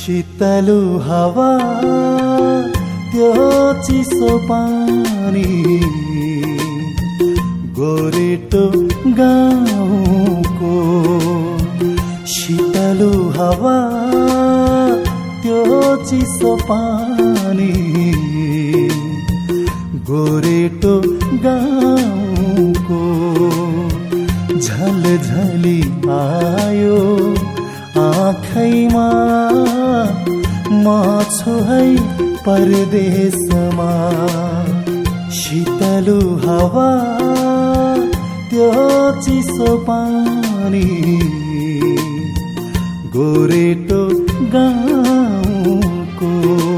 शीतलु हावा त्यो चिसो पानी गोरेटो गाउँको शीतलु हावा त्यो चिसो पानी गोरेटो गाउँको झलझली आयो आँखैमा म छु है परदेशमा शीतलु हावा त्यो चिसो पानी गोरेटो गाउँको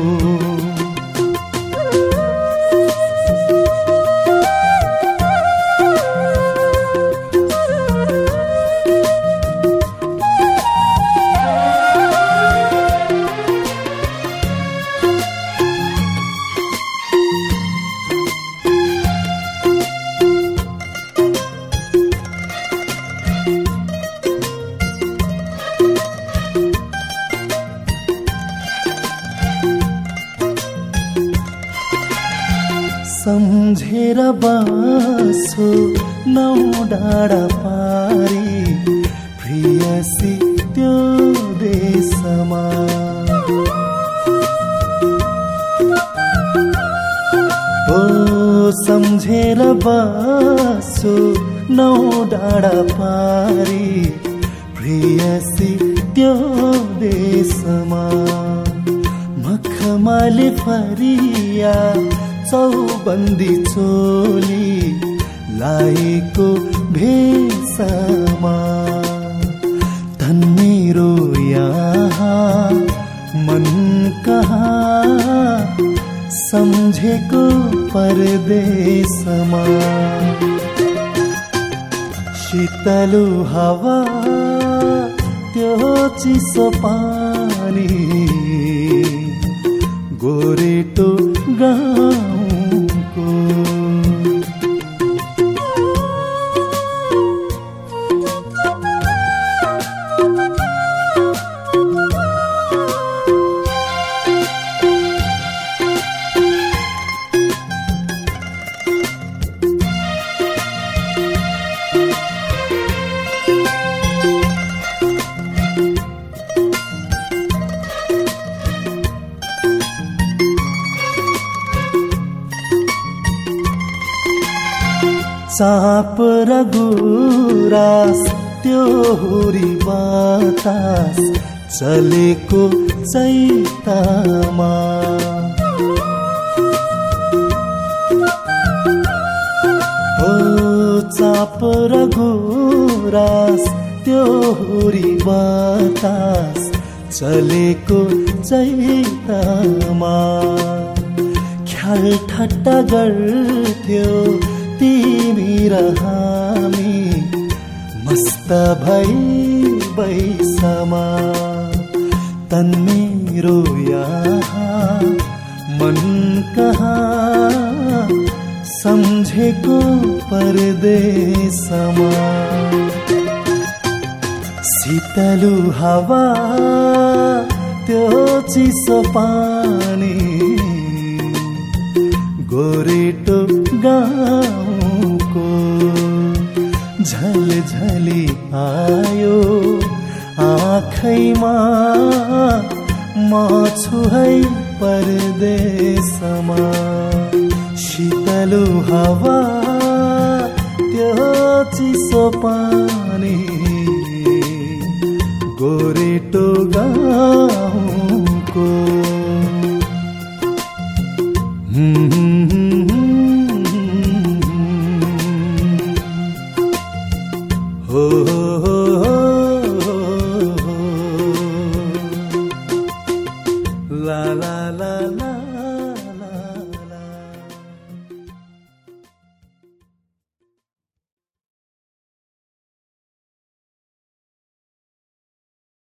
सम्झेर बसो नौ डाँडा पारी प्रियसी त्यो देशमा ओ सम्झेर बसो नौ डाँडा पारी प्रियसी त्यो देशमा मखमली फरिया चौबन्दी चोली लाएको भेषमा तन मेरो यहाँ मन कहाँ सम्झेको परदेशमा शीतलु हावा त्यो चिसो पानी गोरेटो गाउँको चाप र गुराँस त्यो हुरी बतास चलेको चैतामा हो चाप र गुराँस त्यो हुरी बतास चलेको चैतामा ख्याल ठट्टा गर्थ्यो तिमी र हामी मस्त भई बैसमा तन मेरो यहाँ मन कहाँ सम्झेको परदेशमा शीतलु हावा त्यो चिसो पानी गोरेटो गाउँको झलझली आयो आँखैमा म छु है परदेशमा शीतलु हावा त्यो चिसो पानी गोरेटो गाउँको हो ला ला ला ला